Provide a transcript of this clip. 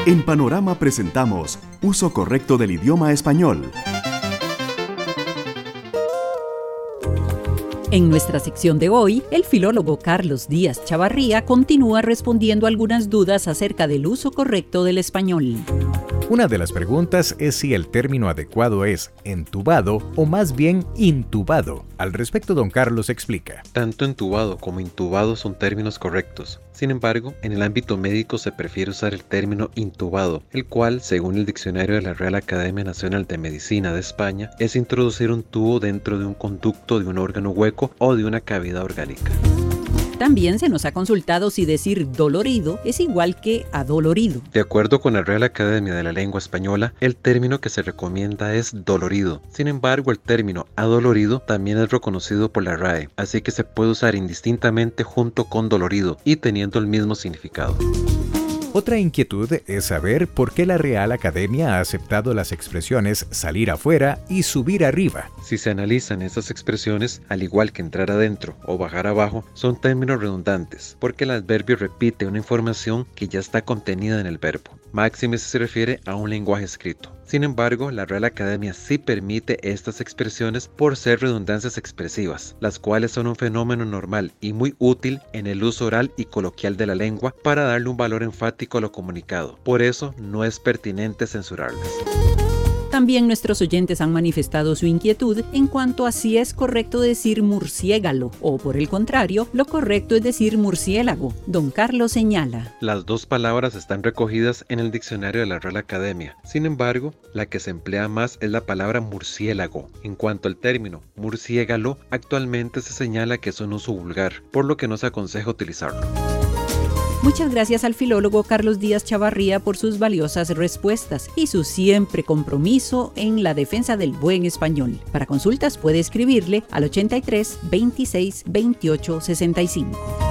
En Panorama presentamos Uso correcto del idioma español. En nuestra sección de hoy, el filólogo Carlos Díaz Chavarría continúa respondiendo algunas dudas acerca del uso correcto del español. Una de las preguntas es si el término adecuado es entubado o más bien intubado. Al respecto, don Carlos explica. Tanto entubado como intubado son términos correctos. Sin embargo, en el ámbito médico se prefiere usar el término intubado, el cual, según el diccionario de la Real Academia Nacional de Medicina de España, es introducir un tubo dentro de un conducto de un órgano hueco o de una cavidad orgánica. También se nos ha consultado si decir dolorido es igual que adolorido. De acuerdo con la Real Academia de la Lengua Española, el término que se recomienda es dolorido. Sin embargo, el término adolorido también es reconocido por la RAE, así que se puede usar indistintamente junto con dolorido y teniendo el mismo significado. Otra inquietud es saber por qué la Real Academia ha aceptado las expresiones salir afuera y subir arriba. Si se analizan esas expresiones, al igual que entrar adentro o bajar abajo, son términos redundantes, porque el adverbio repite una información que ya está contenida en el verbo. Máxime si se refiere a un lenguaje escrito. Sin embargo, la Real Academia sí permite estas expresiones por ser redundancias expresivas, las cuales son un fenómeno normal y muy útil en el uso oral y coloquial de la lengua para darle un valor enfático a lo comunicado. Por eso, no es pertinente censurarlas. También nuestros oyentes han manifestado su inquietud en cuanto a si es correcto decir murciégalo o, por el contrario, lo correcto es decir murciélago. Don Carlos señala. Las dos palabras están recogidas en el diccionario de la Real Academia. Sin embargo, la que se emplea más es la palabra murciélago. En cuanto al término murciégalo, actualmente se señala que es un uso vulgar, por lo que no se aconseja utilizarlo. Muchas gracias al filólogo Carlos Díaz Chavarría por sus valiosas respuestas y su siempre compromiso en la defensa del buen español. Para consultas puede escribirle al 83 26 28 65.